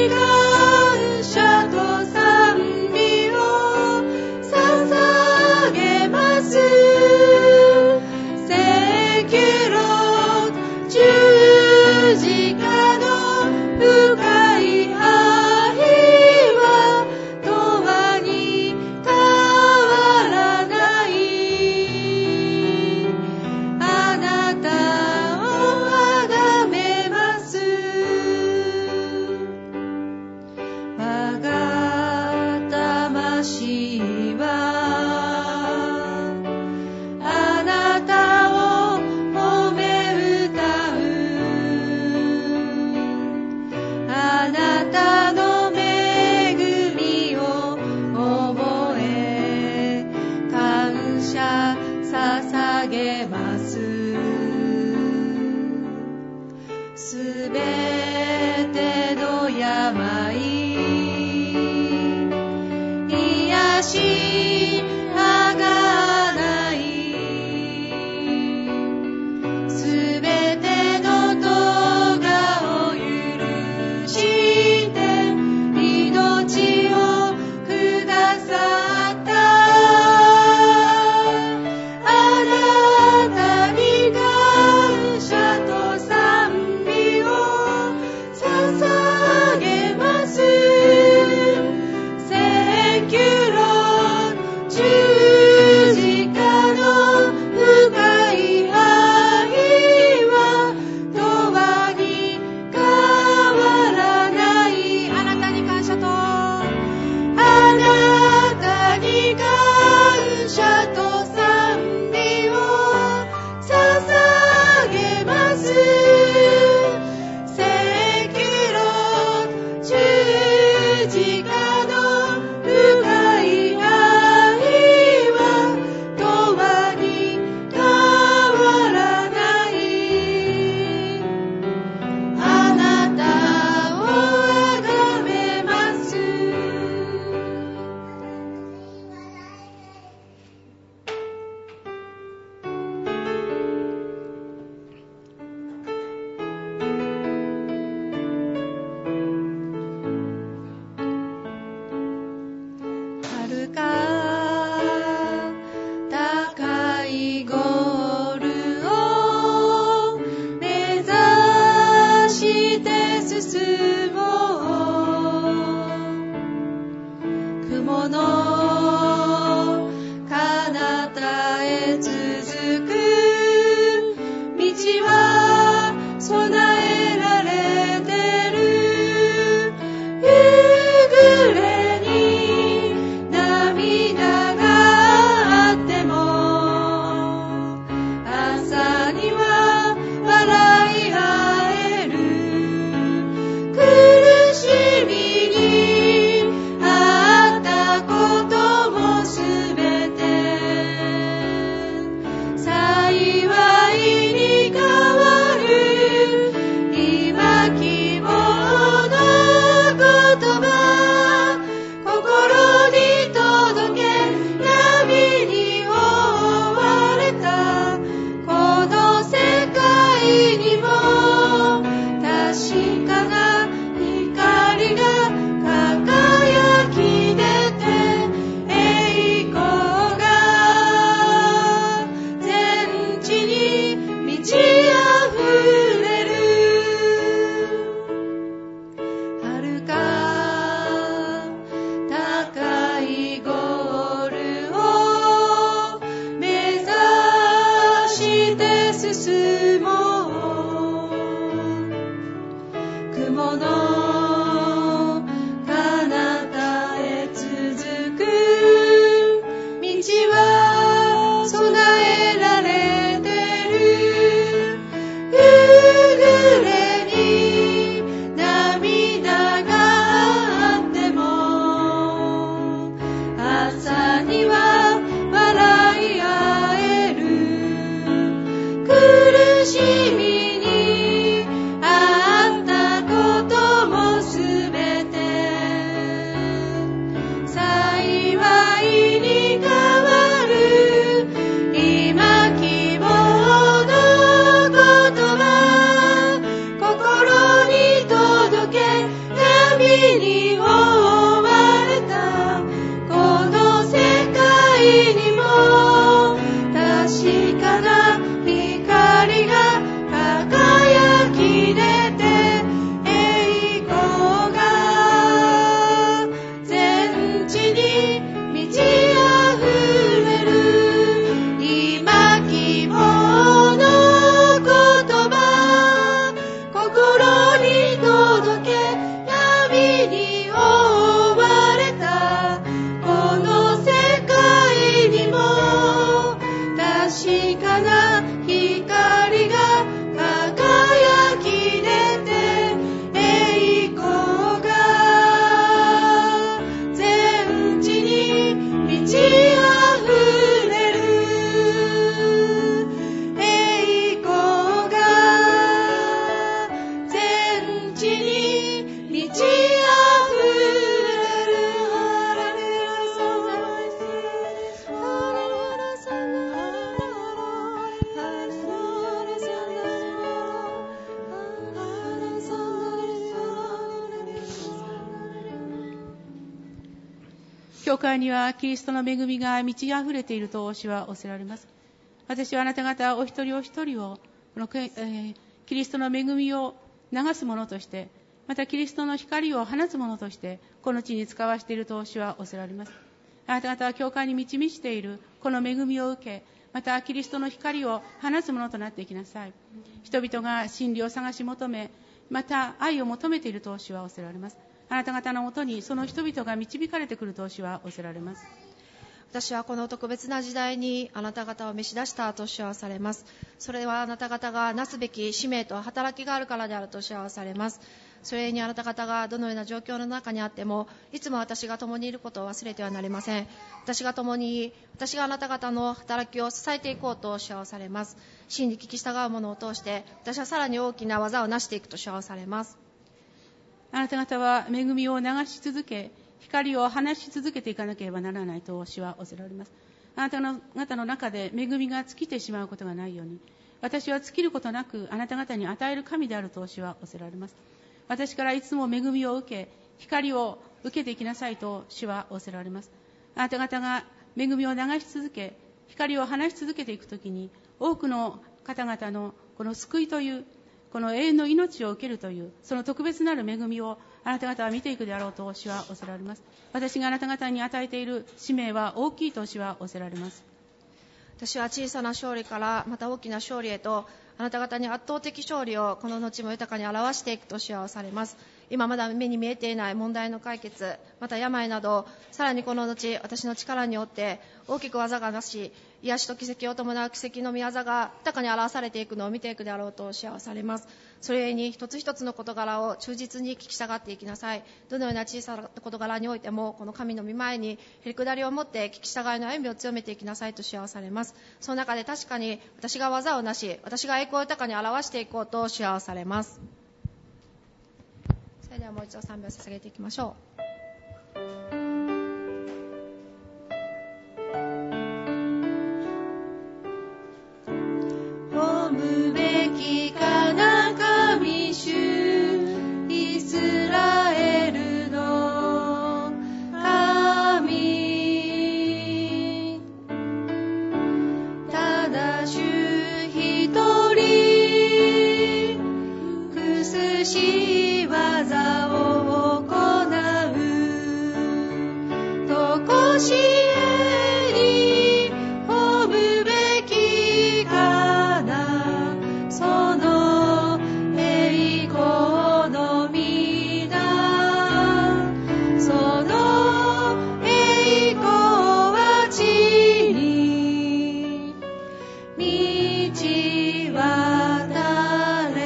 苦しみにあったことに覆われたこの世界にも確かな光が輝き出て栄光が全地に満ち溢れる今希望の言葉心に届け闇に覆われたこの世界にも確かな光が輝き出て栄光が全地に満ち溢れる栄光が全地に満ち溢れるハレルヤサナハレルヤサナハレルヤサ教会にはキリストの恵みが満ち溢れていると主は仰せられます。私はあなた方お一人お一人をこの、キリストの恵みを流すものとして、またキリストの光を放つものとしてこの地に使わしていると主は仰せられます。あなた方は教会に満ち満ちているこの恵みを受け、またキリストの光を放つものとなっていきなさい。人々が真理を探し求め、また愛を求めていると主は仰せられます。あなた方のもとにその人々が導かれてくると主は仰せられます。 私はこの特別な時代にあなた方を召し出したと主はされます。それはあなた方がなすべき使命と働きがあるからであると主はされます。それにあなた方がどのような状況の中にあってもいつも私が共にいることを忘れてはなりません。私があなた方の働きを支えていこうと主はされます。真に聞き従う者を通して私はさらに大きな技を成していくと主はされます。 あなた方は恵みを流し続け、光を放し続けていかなければならないと主は仰せられます。あなた方の中で恵みが尽きてしまうことがないように、私は尽きることなくあなた方に与える神であると主は仰せられます。私からいつも恵みを受け、光を受けていきなさいと主は仰せられます。あなた方が恵みを流し続け、光を放し続けていくときに、多くの方々のこの救いというこの永遠の命を受けるというその特別なる恵みをあなた方は見ていくであろうと主は仰せられます。私があなた方に与えている使命は大きいと主は仰せられます。 私は小さな勝利からまた大きな勝利へとあなた方に圧倒的勝利をこの後も豊かに表していくと主は仰されます。今まだ目に見えていない問題の解決、また病などさらにこの後私の力によって大きく技がなし、癒しと奇跡を伴う奇跡の御業が豊かに表されていくのを見ていくであろうと主は仰されます。それゆえに一つ一つの事柄を忠実に聞き従っていきなさい。どのような小さな事柄においてもこの神の御前にへりくだりを持って聞き従いの歩みを強めていきなさいと主は仰されます。その中で確かに私が技をなし、私が栄光を豊かに表していこうと主は仰されます。それではもう一度賛美を捧げていきましょう。 褒むべきかな神主イスラエルの神、ただ主一人苦しい技を行う、とこしえに褒むべきかな、その栄光の皆、その栄光は地に満ち渡れ。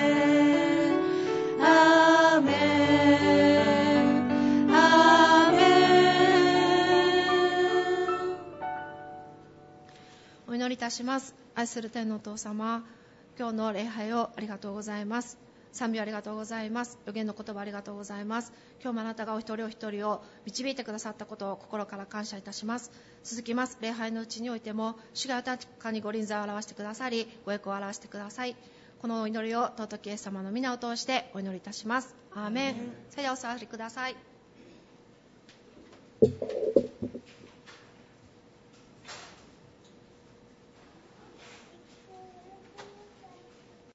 アーメン、アーメン。 お祈りいたします。愛する天のお父様、今日の礼拝をありがとうございます。賛美ありがとうございます。予言の言葉ありがとうございます。今日もあなたがお一人お一人を導いてくださったことを心から感謝いたします。続きます礼拝のうちにおいても主が豊かにご臨在を表してくださり、ご栄光を表してください。 このお祈りを尊きイエス様の皆を通してお祈りいたします。アーメン。それではお座りください。